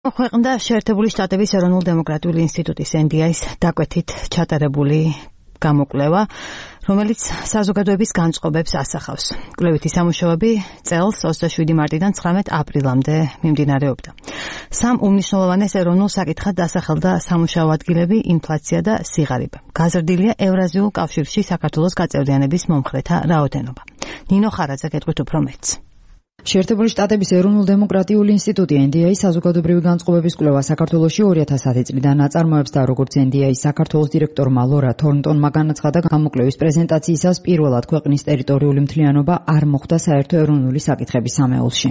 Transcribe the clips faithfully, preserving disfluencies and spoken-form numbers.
ქვეყნდა შეერთებული შტატების ეროვნულ დემოკრატიული ინსტიტუტის N D I-ს დაკვეთით ჩატარებული გამოკვლევა, რომელიც საზოგადოების განწყობებს ასახავს. კვლევითი სამუშაოები წელს ოცდაშვიდი მარტიდან ცხრამეტ აპრილამდე მიმდინარეობდა. სამ უმნიშვნელოვანეს ეროვნულ საკითხად დასახელდა სამუშაო ადგილები, ინფლაცია და სიღარიბე. გაზრდილია ევრაზიულ კავშირში საქართველოს გაწევრიანების მომხრეთა რაოდენობა. ნინო ხარაძე გეტყვით უფრო მეტს. შეერთებული შტატების ეროვნულ დემოკრატიული ინსტიტუტი N D I საზოგადოებრივი განწყობების კვლევა საქართველოში ორი ათასი წლიდან აწარმოებს და როგორც N D I საქართველოს დირექტორმა ლორა თორნტონმა განაცხადა, გამოკვლევის პრეზენტაციისას პირველად ქვეყნის ტერიტორიული მთლიანობა არ მოხვდა საერთო ეროვნული საკითხების სამეულში.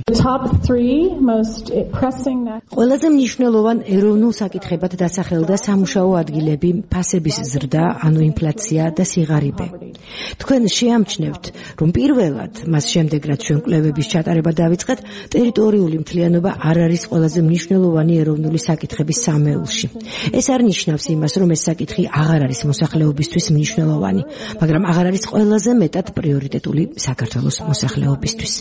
ყველაზე მნიშვნელოვან ეროვნულ საკითხებად დასახელდა სამუშაო ადგილები, ფასების ზრდა, ანუ ინფლაცია და სიღარიბე. თქვენ შეამჩნევთ, რომ პირველად მას შემდეგ რაც ჩვენ კვლევების ჩატარება დავიწყეთ, ტერიტორიული მთლიანობა არ არის ყველაზე მნიშვნელოვანი ეროვნული საკითხების სამეულში. ეს არ ნიშნავს იმას, რომ ეს საკითხი აღარ არის მოსახლეობისთვის მნიშვნელოვანი, მაგრამ აღარ არის ყველაზე მეტად პრიორიტეტული საქართველოს მოსახლეობისთვის.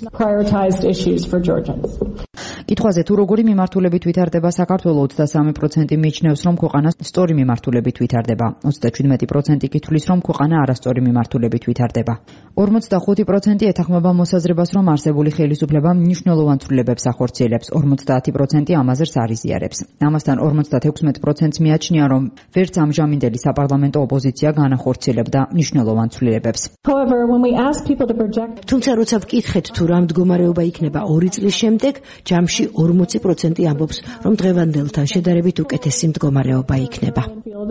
კითხვაზე თუ როგორი მიმართულებით ვითარდება საქართველო, ოცდასამი პროცენტი მიიჩნევს, რომ ქვეყანა სწორი მიმართულებით ვითარდება. ოცდაჩვიდმეტი პროცენტი კი თვლის, რომ ქვეყანა არასწორი მიმართულებით ვითარდება. ორმოცდახუთი პროცენტი ეთანხმება მოსაზრებას, რომ არსებული ხელისუფლება მნიშვნელოვან ცვლილებებს ახორციელებს, ორმოცდაათი პროცენტი ამაზრს არ იზიარებს. ამასთან ორმოცდათექვსმეტი პროცენტს მიაჩნია, რომ ვერც ამჟამინდელი საპარლამენტო ოპოზიცია განახორციელებდა მნიშვნელოვან ცვლილებებს. თუმცა როცა ვკითხეთ თუ რა მდგომარეობა იქნება ორი წლის შემდეგ, ჯამში ორმოცი პროცენტი ამბობს, რომ დღევანდელთან შედარებით უკეთესი მდგომარეობა იქნება.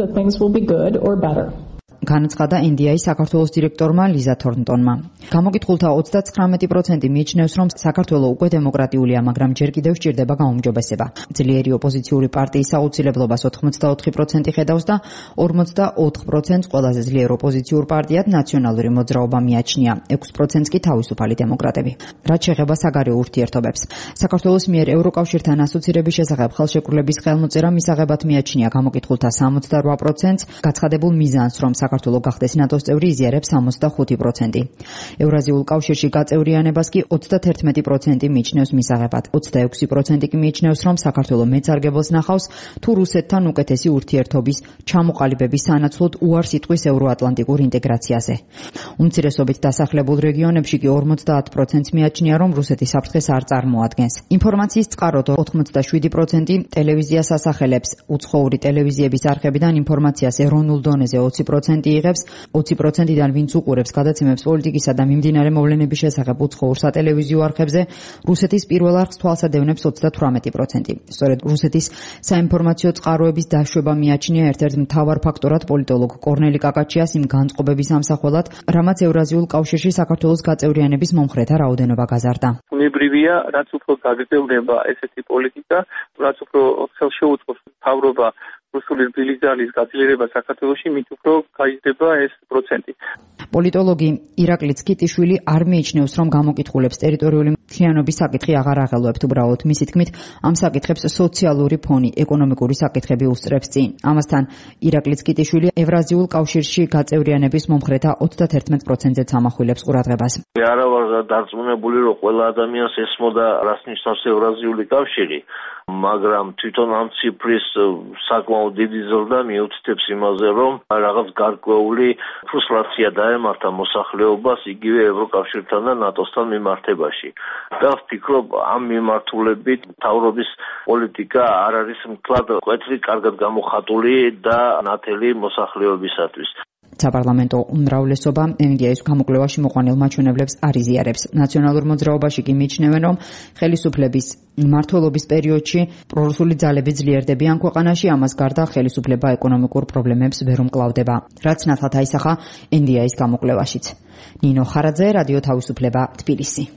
განაცხადა N D I საქართველოს დირექტორმა ლიზა თორნტონმა. გამოკითხულთა ოცდაცხრამეტი პროცენტი მიიჩნევს, რომ საქართველო უკვე დემოკრატიულია, მაგრამ ჯერ კიდევ სჭირდება გაუმჯობესება. ძლიერი ოპოზიციური პარტიის აუცილებლობას ოთხმოცდაოთხი პროცენტი ხედავს და ორმოცდაოთხ პროცენტს ყველაზე ძლიერ ოპოზიციურ პარტიად ნაციონალური მოძრაობა მიაჩნია, ექვს პროცენტს კი თავისუფალი დემოკრატები. რაც შეეხება საგარეო ურთიერთობებს. საქართველოს მიერ ევროკავშირთან ასოცირების შესახებ ხელშეკრულების ხელმოწერა მისაღებად მიაჩნია გამოკითხულთა სამოცდარვა პროცენტს, გაცხადებულ მიზანს, რომ საქართველო გახდეს ნატოს წევრი, იზიარებს სამოცდახუთი პროცენტი. ევრაზიულ კავშირში გაწევრიანებას კი ოცდაათერთმეტი პროცენტი მიიჩნევს მისაღებად. ოცდაექვსი პროცენტი კი მიიჩნევს, რომ საქართველო მეწარგებელს ნახავს, თუ რუსეთთან უკეთესი ურთიერთობის ჩამოყალიბების სანაცვლოდ უარს იტყვის ევროატლანტიკურ ინტეგრაციაზე. უმცირესობით დასახლებულ რეგიონებში კი ორმოცდაათ პროცენტს მიაჩნია, რომ რუსეთი საფრთხეს არ წარმოადგენს. ინფორმაციის წყაროდ ოთხმოცდაშვიდი პროცენტი ტელევიზიას ასახელებს. უცხოური ტელევიზიების არხებიდან ინფორმაციას ეროვნულ დონეზე ოცი პროცენტი იღებს, ოცი პროცენტიდან ვინც უყურებს გადაცემებს პოლიტიკისა და მიმდინარე მოვლენების შესახებ უცხოურ სატელევიზიო არხებზე, რუსეთის პირველ არხს თვალსადევნებს ოცდათვრამეტი პროცენტი. სწორედ რუსეთის საინფორმაციო წყაროების დაშვება მიაჩნია ერთ-ერთ მთავარ ფაქტორად პოლიტოლოგ კორნელი კაკაჩიას იმ განწყობების ამსახველად, რამაც ევრაზიულ კავშირში საქართველოს გაწევრიანების მომხრეთა რაოდენობა გაზარდა. უნებრივია, რაც უფრო გაგრძელდება ესეთი პოლიტიკა, რაც უფრო ხელშეუწყობს მთავრობა რუსული რბილი ძალის გაძლიერება საქართველოში, მით უფრო გაიზრდება ეს პროცენტი. პოლიტოლოგი ირაკლი ცკიტიშვილი არ მიიჩნევს, რომ გამოკითხულებს ტერიტორიული მთლიანობის საკითხი აღარ აღელვებთ. უბრალოდ მისი თქმით, ამ საკითხებს სოციალური ფონი, ეკონომიკური საკითხები უსწრებს წინ. ამასთან ირაკლი ცკიტიშვილი ევრაზიულ კავშირში გაწევრიანების მომხრეთა ოცდაათერთმეტ პროცენტზეც ამახვილებს ყურადღებას. არა ვარ დარწმუნებული, რომ ყველა ადამიანს ესმოდა რას ნიშნავს ევრაზიული კავშირი, მაგრამ თვითონ ამ ციფრის საკმაოდ დიდი ზრდა მიუთითებს იმაზე, რომ რაღაც გარკვეული ფრუსტრაცია დაემართა მოსახლეობას იგივე ევროკავშირთან და ნატოსთან მიმართებაში. და ვფიქრობ, ამ მიმართულებით მთავრობის პოლიტიკა არ არის მთლად მკვეთრი, კარგად გამოხატული და ნათელი მოსახლეობისათვის. საპარლამენტო უმრავლესობა N D I-ის გამოკვლევაში მოყვანილ მაჩვენებლებს არ იზიარებს. ნაციონალურ მოძრაობაში კი მიიჩნევენ, რომ ხელისუფლების მმართველობის პერიოდში პრორუსული ძალები ძლიერდებიან ქვეყანაში, ამას გარდა ხელისუფლება ეკონომიკურ პრობლემებს ვერ უმკლავდება, რაც ნათლად აისახა N D I-ის გამოკვლევაშიც. ნინო ხარაძე, რადიო თავისუფლება, თბილისი.